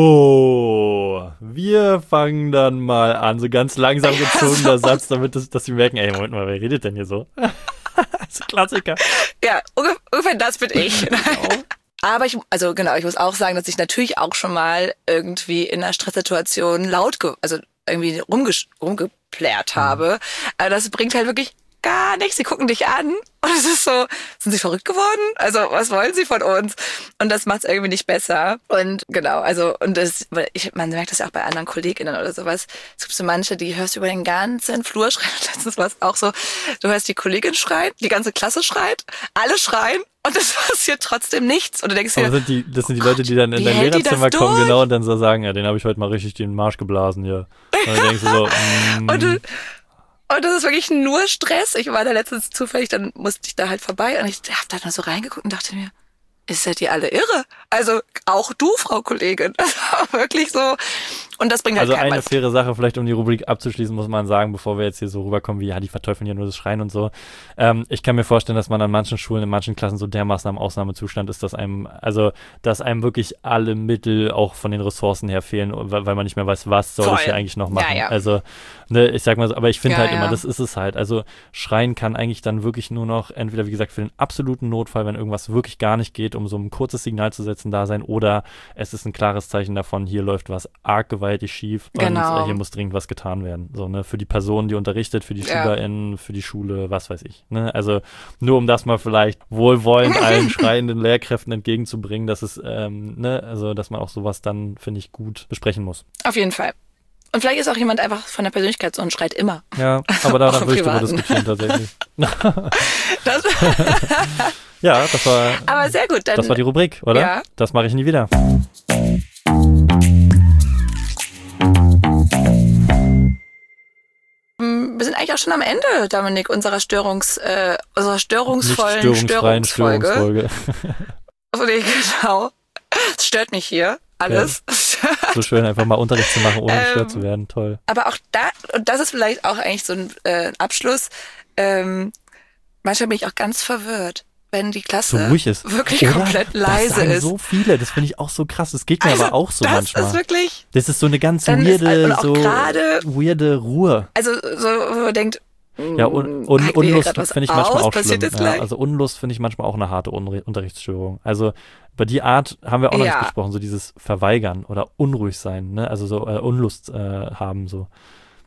so, wir fangen dann mal an, so ganz langsam Ja, gezogener so. Satz, damit das, dass sie merken, ey, Moment mal, wer redet denn hier so? Das ist ein Klassiker. Ja, ungef- ungefähr das bin ich. Aber ich, also genau, ich muss auch sagen, dass ich natürlich auch schon mal irgendwie in einer Stresssituation laut, ge- also irgendwie rumgesch- rumgeplärt habe. Aber das bringt halt wirklich gar nichts. Sie gucken dich an und es ist so, sind sie verrückt geworden? Also was wollen sie von uns? Und das macht es irgendwie nicht besser. Und genau, also und das, weil ich, man merkt das ja auch bei anderen KollegInnen oder sowas. Es gibt so manche, die hörst du über den ganzen Flur schreien. Letztens war es auch so, du hörst die Kollegin schreien, die ganze Klasse schreit, alle schreien und es passiert trotzdem nichts. Und du denkst Aber dir, sind die, das sind die Leute, die dann in wie dein hält die das Lehrerzimmer kommen, durch? genau, und dann so sagen, ja, den habe ich heute mal richtig den Marsch geblasen hier. Und dann denkst du so, mm, Und, du- und das ist wirklich nur Stress. Ich war da letztens zufällig, dann musste ich da halt vorbei und ich hab da nur so reingeguckt und dachte mir, ist seid ihr alle irre? Also auch du, Frau Kollegin. Das war wirklich so. Und das bringt halt also keinem eine was. faire Sache, vielleicht um die Rubrik abzuschließen, muss man sagen, bevor wir jetzt hier so rüberkommen, wie, ja, die verteufeln ja nur das Schreien und so. Ähm, ich kann mir vorstellen, dass man an manchen Schulen, in manchen Klassen so dermaßen am Ausnahmezustand ist, dass einem, also, dass einem wirklich alle Mittel auch von den Ressourcen her fehlen, weil, weil man nicht mehr weiß, was soll Voll. ich hier eigentlich noch machen. Ja, ja. Also, ne, ich sag mal so, aber ich finde Ja, halt ja. immer, das ist es halt. Also, Schreien kann eigentlich dann wirklich nur noch, entweder, wie gesagt, für den absoluten Notfall, wenn irgendwas wirklich gar nicht geht, um so ein kurzes Signal zu setzen, da sein, oder es ist ein klares Zeichen davon, hier läuft was arg gewaltig schief. Und Genau. äh, hier muss dringend was getan werden. So, ne, für die Person, die unterrichtet, für die Ja. SchülerInnen, für die Schule, was weiß ich. Ne? Also nur um das mal vielleicht wohlwollend allen schreienden Lehrkräften entgegenzubringen, dass es, ähm, ne, also dass man auch sowas dann, finde ich, gut besprechen muss. Auf jeden Fall. Und vielleicht ist auch jemand einfach von der Persönlichkeit so und schreit immer. Ja, aber Auch danach im würde ich drüber Privaten. diskutieren tatsächlich. Das, Ja, das war, aber sehr gut. Dann, das war die Rubrik, oder? Ja. Das mache ich nie wieder. wir sind eigentlich auch schon am Ende, Dominik, unserer Störungs, äh, unserer störungsvollen Nicht störungsfreien Störungsfolge. Störungsfolge. Oh, nee, genau. Es stört mich hier alles. So schön, einfach mal Unterricht zu machen, ohne Ähm, gestört zu werden. Toll. Aber auch da, und das ist vielleicht auch eigentlich so ein äh, Abschluss, ähm, manchmal bin ich auch ganz verwirrt, wenn die So Klasse ruhig ist. wirklich Oder? komplett leise das sagen ist. so viele, das finde ich auch so krass. Das geht mir Also, aber auch so das manchmal. ist wirklich, Das ist so eine ganz Dann ist- weirde, und auch so gerade- weirde Ruhe. also so, wo man denkt, Ja, un, mm, un, packt mir hier Unlust grad was finde ich manchmal aus? auch Passiert schlimm. jetzt Ja, gleich? also Unlust finde ich manchmal auch eine harte Unre Unterrichtsstörung. Also über die Art haben wir auch noch Ja. nicht gesprochen, so dieses Verweigern oder unruhig sein, ne? Also so äh, Unlust äh, haben so.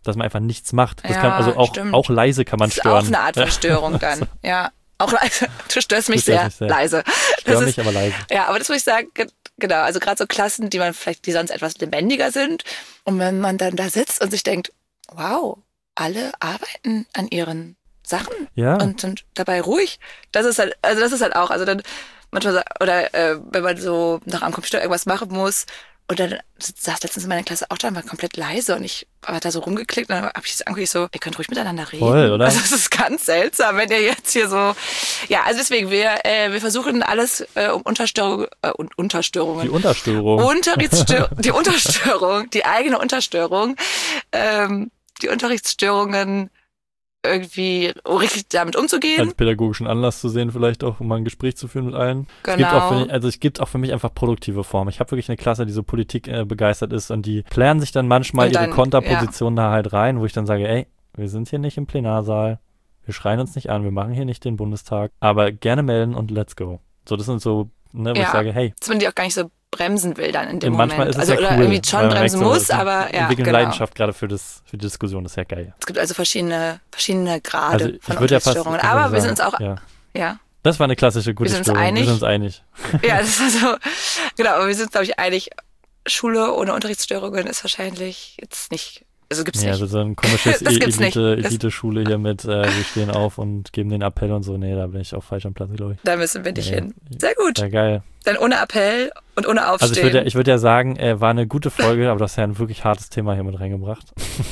dass man einfach nichts macht. Das Ja, kann, also auch, stimmt. auch leise kann man Das ist stören. auch eine Art von Störung dann. Ja, auch leise. Du störst mich Du störst sehr, mich sehr. leise. Stör Das mich, ist, aber leise. ja, aber das muss ich sagen, ge- genau, also gerade so Klassen, die man vielleicht, die sonst etwas lebendiger sind. Und wenn man dann da sitzt und sich denkt, wow, alle arbeiten an ihren Sachen Ja. und sind dabei ruhig. Das ist halt, also das ist halt auch, also dann manchmal, sa- oder äh, wenn man so noch am Computer irgendwas machen muss und dann saß letztens in meiner Klasse auch da, war komplett leise und ich habe da so rumgeklickt und dann habe ich so angeguckt, ich so, ihr könnt ruhig miteinander reden. Voll, oder? Also es ist ganz seltsam, wenn ihr jetzt hier so, ja, also deswegen, wir, äh, wir versuchen alles äh, um Unterstörung, äh, und Unterstörungen. Die Unterstörung. Unterrichtsstörung, die Unterstörung, die eigene Unterstörung, ähm, die Unterrichtsstörungen irgendwie richtig damit umzugehen. Als pädagogischen Anlass zu sehen, vielleicht auch, um mal ein Gespräch zu führen mit allen. Genau. Es gibt auch für mich, also es gibt auch für mich einfach produktive Formen. Ich habe wirklich eine Klasse, die so Politik äh, begeistert ist und die plären sich dann manchmal Und dann, ihre Konterposition da halt rein, wo ich dann sage, ey, wir sind hier nicht im Plenarsaal, wir schreien uns nicht an, wir machen hier nicht den Bundestag, aber gerne melden und let's go. So, das sind so, ne, wo Ja. ich sage, hey, Dass man die auch gar nicht so bremsen will dann in dem manchmal Moment. ist es also ja oder cool, irgendwie schon weil man bremsen merkt so, muss, sie aber ja, entwickeln genau. Leidenschaft gerade für, das, für die Diskussion, das ist ja geil. Es gibt also verschiedene, verschiedene Grade Also ich von würde ja fast, Unterrichtsstörungen. ich würde Aber wir sagen, sind uns auch, ja. ja, Das war eine klassische gute Wir sind uns Störung. einig. Wir sind uns einig. ja, das ist also, genau, aber wir sind, glaube ich, einig, Schule ohne Unterrichtsstörungen ist wahrscheinlich jetzt nicht, also gibt's Ja, nicht. also so ein komisches Das gibt's nicht. Elite, Das- Elite-Schule hier mit, äh, wir stehen auf und geben den Appell und so. Nee, da bin ich auch falsch am Platz, glaube ich. Da müssen wir nicht Nee. hin. Sehr gut. Ja, geil. Dann ohne Appell und ohne Aufstehen. Also ich würde ja, ich würde ja sagen, äh, war eine gute Folge, aber du hast ja ein wirklich hartes Thema hier mit reingebracht.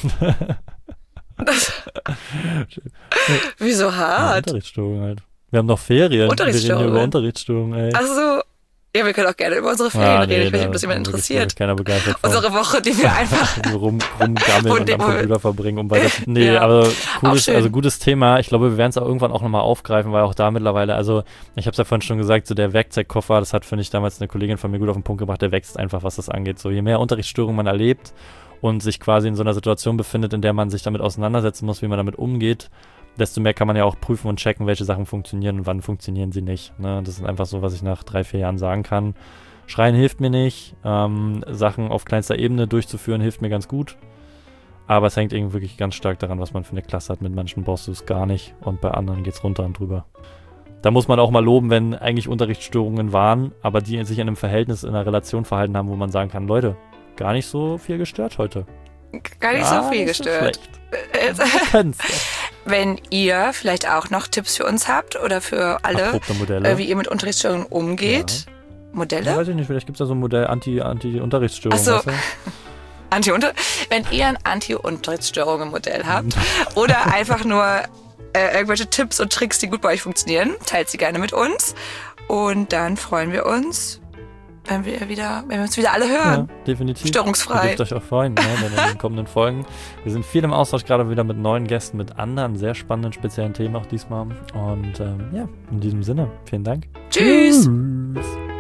das, wieso Ja, hart? Unterrichtsstörung halt. Wir haben noch Ferien. Wir reden hier Unterrichtsstörungen. über Unterrichtsstörung, ey. Ach so. Ja, wir können auch gerne über unsere Ferien Ah, reden. Ich weiß nicht, da ob das jemand bin wirklich interessiert. Keiner begeistert von. Unsere Woche, die wir einfach. So rum, rumgammeln Und und die- am Computer verbringen, um weiter. Nee, Ja. aber Auch cooles, schön. also gutes Thema. Ich glaube, wir werden es auch irgendwann auch nochmal aufgreifen, weil auch da mittlerweile, also ich habe es ja vorhin schon gesagt, so der Werkzeugkoffer, das hat, finde ich, damals eine Kollegin von mir gut auf den Punkt gebracht, der wächst einfach, was das angeht. So, je mehr Unterrichtsstörungen man erlebt und sich quasi in so einer Situation befindet, in der man sich damit auseinandersetzen muss, wie man damit umgeht, desto mehr kann man ja auch prüfen und checken, welche Sachen funktionieren und wann funktionieren sie nicht. Ne? Das ist einfach so, was ich nach drei, vier Jahren sagen kann. Schreien hilft mir nicht, ähm, Sachen auf kleinster Ebene durchzuführen hilft mir ganz gut, aber es hängt irgendwie wirklich ganz stark daran, was man für eine Klasse hat. Mit manchen brauchst du es gar nicht und bei anderen geht's runter und drüber. Da muss man auch mal loben, wenn eigentlich Unterrichtsstörungen waren, aber die sich in einem Verhältnis, in einer Relation verhalten haben, wo man sagen kann, Leute, gar nicht so viel gestört heute. Gar nicht Gar so viel nicht so gestört. schlecht. Äh, Könnt's. Wenn ihr vielleicht auch noch Tipps für uns habt oder für alle, Erprobte Modelle. äh, wie ihr mit Unterrichtsstörungen umgeht. Ja, Modelle? weiß ich nicht, vielleicht gibt es da so ein Modell Anti- Anti-Unterrichtsstörung. Ach so. weißt du? Anti-Unter wenn ihr ein Anti-Unterrichtsstörungen-Modell habt oder einfach nur äh, irgendwelche Tipps und Tricks, die gut bei euch funktionieren, teilt sie gerne mit uns. Und dann freuen wir uns, wenn wir wieder, wenn wir uns wieder alle hören. Ja, definitiv. Störungsfrei. Ihr dürft euch auch freuen, ne, in den kommenden Folgen. Wir sind viel im Austausch, gerade wieder mit neuen Gästen, mit anderen sehr spannenden, speziellen Themen auch diesmal. Und ähm, ja, in diesem Sinne, vielen Dank. Tschüss. Tschüss.